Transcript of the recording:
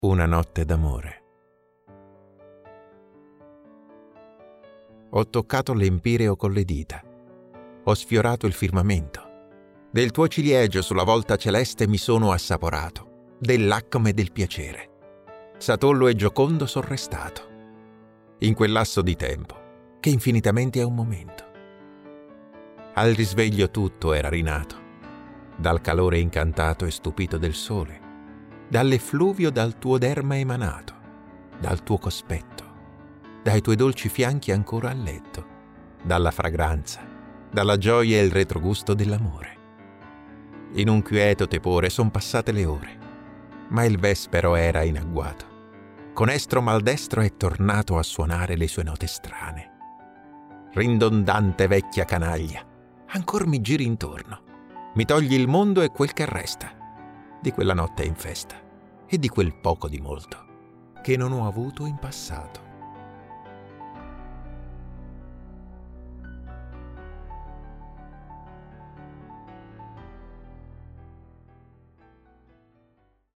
Una notte d'amore. Ho toccato l'empireo con le dita. Ho sfiorato il firmamento. Del tuo ciliegio sulla volta celeste mi sono assaporato, dell'acme del piacere. Satollo e giocondo son restato. In quel lasso di tempo, che infinitamente è un momento. Al risveglio tutto era rinato, dal calore incantato e stupito del sole, dall'effluvio dal tuo derma emanato, dal tuo cospetto, dai tuoi dolci fianchi ancora a letto, dalla fragranza, dalla gioia e il retrogusto dell'amore. In un quieto tepore son passate le ore, ma il vespero era in agguato. Con estro maldestro è tornato a suonare le sue note strane. Ridondante vecchia canaglia, ancor mi giri intorno, mi togli il mondo e quel che resta di quella notte in festa e di quel poco di molto che non ho avuto in passato.